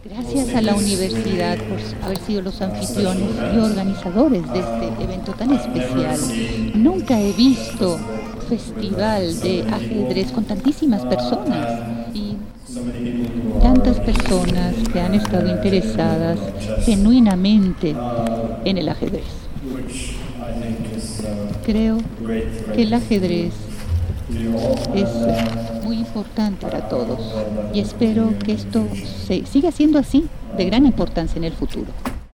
Gracias a la universidad por haber sido los anfitriones y organizadores de este evento tan especial. Nunca he visto festival de ajedrez con tantísimas personas y tantas personas que han estado interesadas genuinamente en el ajedrez. Creo que el ajedrez es muy importante para todos y espero que esto siga siendo así de gran importancia en el futuro.